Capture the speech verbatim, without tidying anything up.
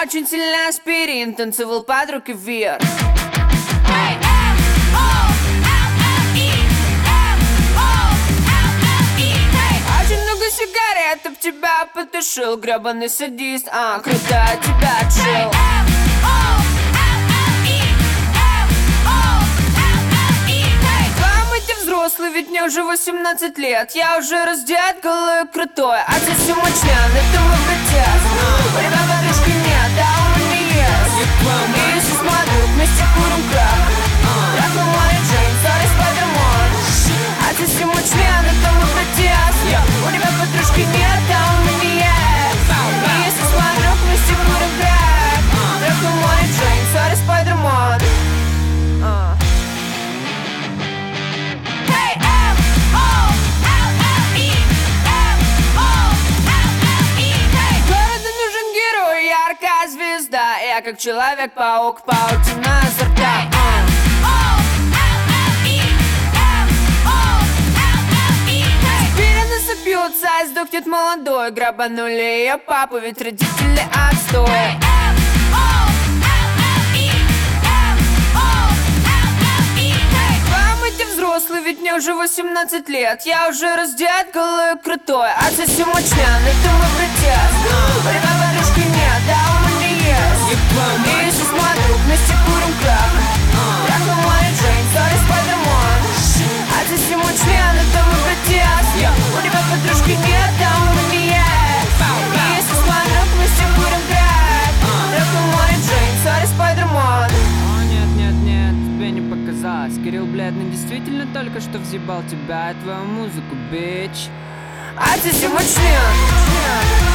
Очень сильно аспирин танцевал под руки вверх. Очень много сигарет об тебя потушил гребаный садист. А, круто тебя отшил. Взрослый, ведь мне уже восемнадцать лет. Я уже раздет, голый, крутой. А ты симочнян, это мой протест. У тебя подружки нет, а у меня есть. И если смотрю, вместе курим крак. Как у Мэри Джейн, sorry, Spider-Man. А ты симочнян, это мой протест. У тебя подружки нет, а у меня есть. И если смотрю, вместе курим крак. Как у Мэри Джейн, sorry, Spider-Man. Звезда, я как Человек-паук, паутина изо рта. Теперь она сопьется, а сдохнет молодой. Грабанули ее папу, ведь родители отстой. Мама, ты взрослый, ведь мне уже восемнадцать лет. Я уже раздет, голый, крутой. А ты симочнян, это мой протест. У тебя подружки нет, да у меня есть. И если смотрю, вместе курим крак. Как у Мэри Джейн, sorry, Spider-Man. А ты симочнян, это мой протест. У тебя подружки нет, да у меня есть. И если смотрю, вместе курим крак. Как у Мэри Джейн, sorry, Spider-Man. О, нет, нет, нет, тебе не показалось. Кирилл Бледный действительно только что взъебал тебя и твою музыку, бич. А ты симочнян.